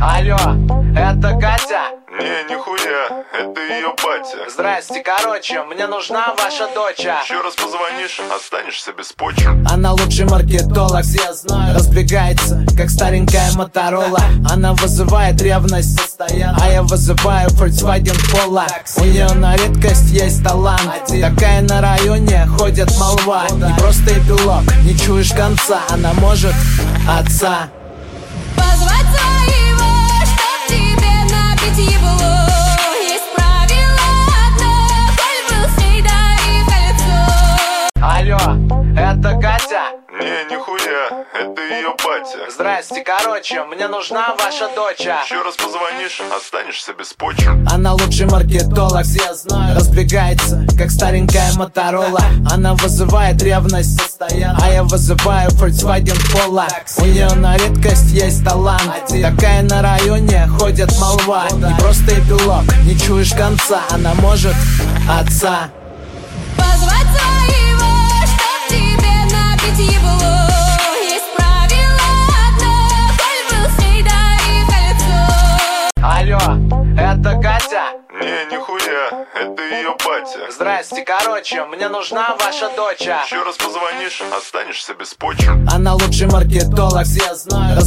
Алло, это Катя? Не, нихуя, это ее батя. Здрасте, короче, мне нужна ваша доча. Еще раз позвонишь, останешься без почек. Она лучший маркетолог, все знают. Разбегается, как старенькая Моторола. Она вызывает ревность, а я вызываю Volkswagen Polo. У нее на редкость есть талант. Такая на районе ходит молва. Не просто эпилог, не чуешь конца. Она может отца позвать своего, чтоб тебе набить ебло. Есть правило одно, коль был с ней, дари кольцо. Алло, это Катя? Не, нихуя, это ее батя. Здрасте, короче, мне нужна ваша доча. Еще раз позвонишь, останешься без почек. Она лучший маркетолог, все знают. Разбегается, как старенькая Моторола. Она вызывает ревность, а я вызываю Volkswagen Polo. У нее на редкость есть талант. Такая на районе ходит молва. Не просто эпилог, не чуешь конца. Она может отца позвать своего, чтоб тебе набить ебло. Есть правило одно, коль был с ней, дари кольцо. Алло, это Катя? Не, нихуя, это ее батя. Здрасте, короче, мне нужна ваша доча. Еще раз позвонишь, останешься без почек. Она лучший маркетолог, все знают.